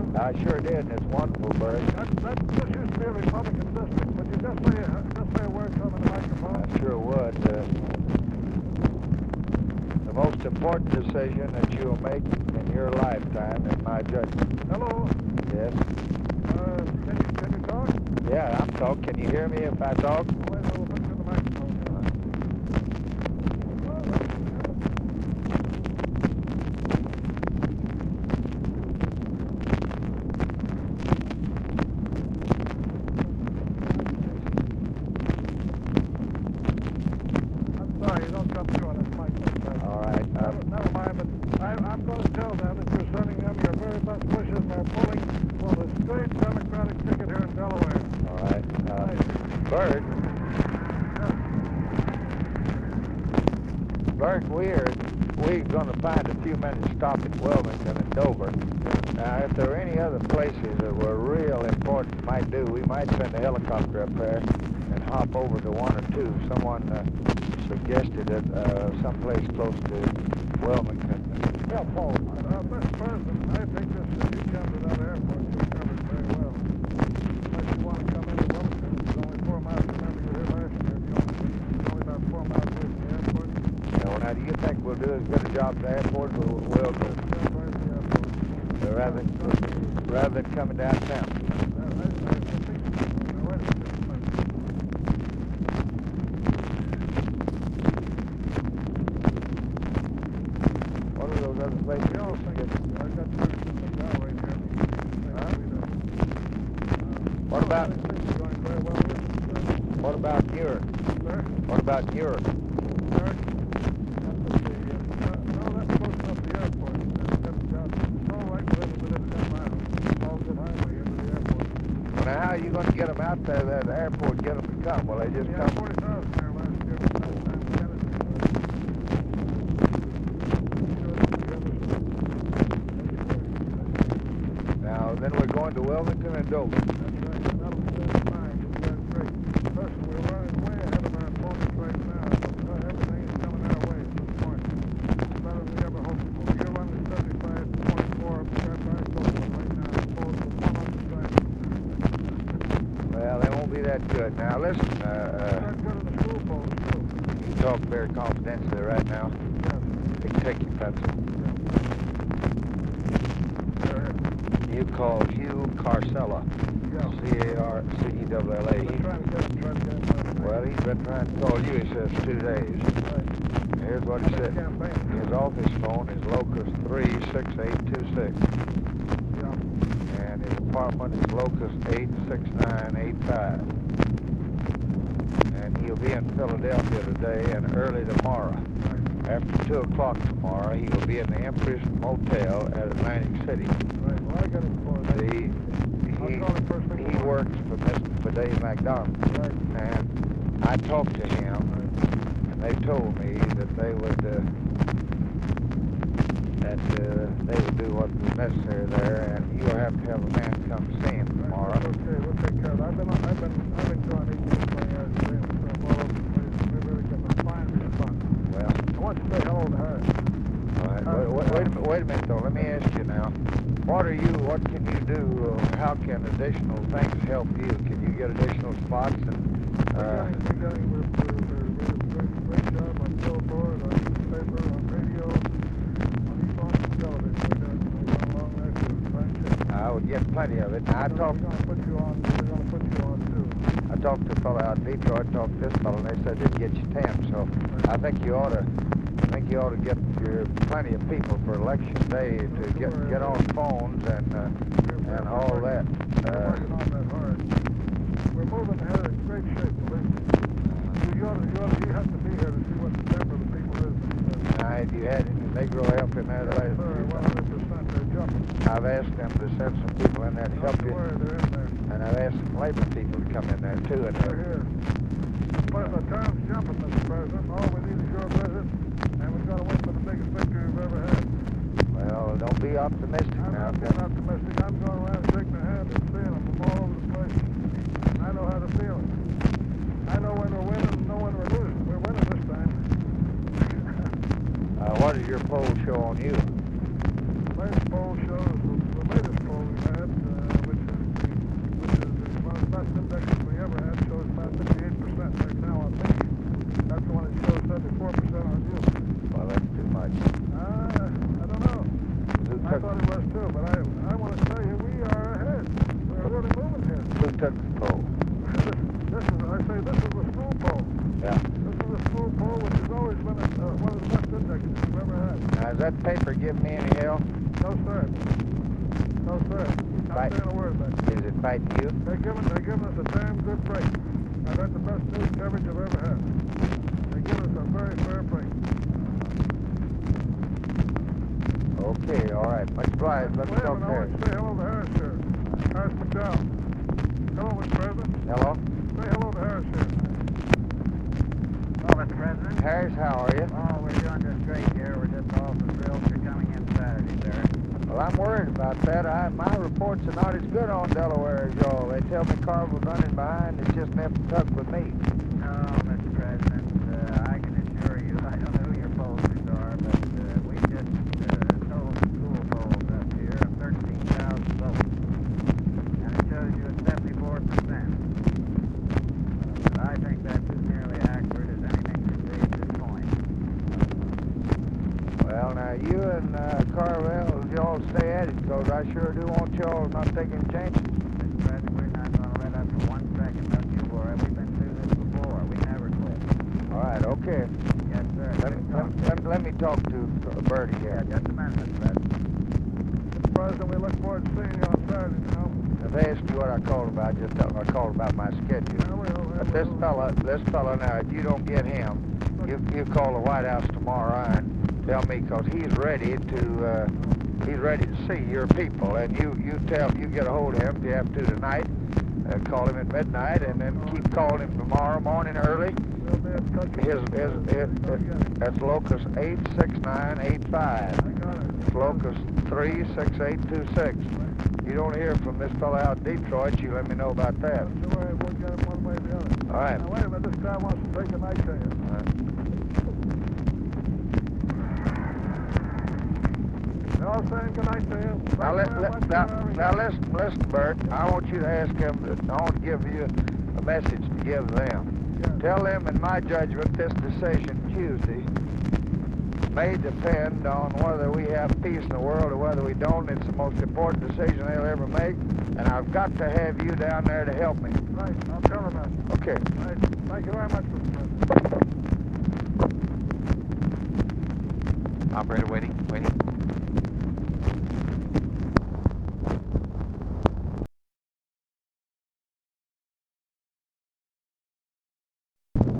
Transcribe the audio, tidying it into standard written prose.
I sure did, and it's wonderful, Bert. This used to be a Republican district. Would you just say a word to him in the microphone? I sure would. The most important decision that you'll make in your lifetime, in my judgment. Hello? Yes? Can you talk? Yeah, I'm talking. Can you hear me if I talk? Wait, we'll put you in the microphone. I'm sorry, you don't come through on this microphone. All right. Never mind, but I'm going to tell them that you're sending them your very best wishes and they're pulling for the straight Democratic ticket here in Delaware. All right. Bert, we're going to find a few minutes to stop at Wilmington and Dover. Now, if there are any other places that were real important, might do, we might send a helicopter up there and hop over to one or two. Someone suggested that someplace close to Wilmington. Yeah, Paul. Mr. President, I think this city comes to that airport. You covered very well. Unless you want to come into Wilmington, it's only 4 miles. Remember, you were here last year. It's only about 4 miles away from the airport. Yeah, well, now, do you think we'll do as good a job at the airport as we'll do? Rather than coming downtown. What are those other places? What about Newark? What about Newark? Now, how are you going to get them out there at the airport, get them to come? Will they just come? 40,000 there last year. Now, then we're going to Wilmington and Dover. That's right. That'll be fine. That's great. Listen, we're running way ahead of our opponents right now. Everything is coming our way at this point. It's better than we ever hoped for. You're running 75.4. We're very close right now. Opposed to 100%. Well, they won't be that good. Now, listen, Not good in the school polls, too. you talk very confidentially right now. Yes. Take your pencil. Yeah. You call Hugh Carcella. Yeah. C-A-R-C-E-L-L-A. They're trying to get him. Well, he's been trying to call you, he says, 2 days. Right. Here's what he said. Campaign. His office phone is Locust 36826. Yeah. And his apartment is Locust 86985. And he'll be in Philadelphia today and early tomorrow. After 2 o'clock tomorrow, he will be in the Empress Motel at Atlantic City. Right. Well, I got him for that. He works for Dave McDonald. Right. And I talked to him, and they told me that they would do what was necessary there, and you'll have to have a man come see him tomorrow. Okay, we'll take care of it. I've been going 18, 20 hours a day and stuff all over the place. We're really getting a fine response. Well, I want you to say hello to her. all right. Wait a minute, though. Let me ask you now. What can you do? How can additional things help you? Can you get additional spots? We're doing a great job on billboard, on newspaper, on radio, on even on television. We're doing a long night of friendship. I would get plenty of it. We're going to put you on too. I talked to a fellow out in Detroit, talked to this fellow, and they said they'd get you 10. So I think you ought to get your plenty of people for election day to get on phones and all that. We're working on that hard. We're moving ahead in great shape, believe me. You have to be here to see what the temper of the people is. Have you had any Negro help in there lately? Sir, 100%. They're jumping. I've asked them to send some people in there to help you. They're in there. And I've asked some labor people to come in there too. And They're here. But the term's jumping, Mr. President. All we need is your visit, and we've got to win for the biggest victory we've ever had. Well, don't be optimistic I'm now. not being optimistic. I'm going around shaking their hand and seeing them from all over the place. I know how to feel it. I know when we're winning and know when we're losing. We're winning this time. What does your poll show on you? The latest poll shows, the latest poll we had took the pole? This is a school pole. Yeah. This is a school pole, which has always been one of the best indexes we've ever had. Now, does that paper give me any help? No, sir. No, sir. Not Right. saying a word about it. Is it fighting you? They're giving us a damn good break. I've had the best news coverage I've ever had. They give us a very fair break. Okay, all right. Much obliged. Let's Wait a go minute, I there. want to say hello to Harris here. Harris McDowell. Hello, Mr. President. Hello? Say hello to Harris here. Well, Mr. President. Harris, how are you? Oh, we're doing just great here. We're just awful thrilled you're coming in Saturday, sir. Well, I'm worried about that. My reports are not as good on Delaware as y'all. They tell me Carville's running behind. It's just nip and tuck with me. No, Mr. President, I can assure you, I don't know who your pollsters are, but we just told the school polls up here of 13,000 votes. And it shows you at 74%. But I think that's as nearly accurate as anything can be at this point. Well, now, you and Carville, y'all stay at it, because I sure do want y'all not taking chances. Mr. President, we're not going to let up for 1 second, don't you worry. We've been through this before. We never quit. All right, okay. Yes, sir. Let me talk to Bertie here. Yeah, just a minute, Mr. President. Mr. President, we look forward to seeing you on Saturday, you know. If they ask you what I called about, just tell them I called about my schedule. Yeah, But this fella now, if you don't get him, you call the White House tomorrow and tell me, because he's ready to see your people, and you get a hold of him if you have to tonight. Call him at midnight, and then keep calling him tomorrow morning early. That's locus 86985. I got it. It's locus 36826. You don't hear from this fella out in Detroit, you let me know about that. Don't worry, we'll get him one way or the other. All right. Now, wait a minute, this guy wants to take a night to you. All right. They're all saying good night to you. Now listen, Bert. I want you to ask him. I want to give you a message to give them. Yeah. Tell them, in my judgment, this decision Tuesday may depend on whether we have peace in the world or whether we don't. It's the most important decision they'll ever make, and I've got to have you down there to help me. Right, I'll tell him that. Okay. Right. Thank you very much, Mr. President. Operator, waiting.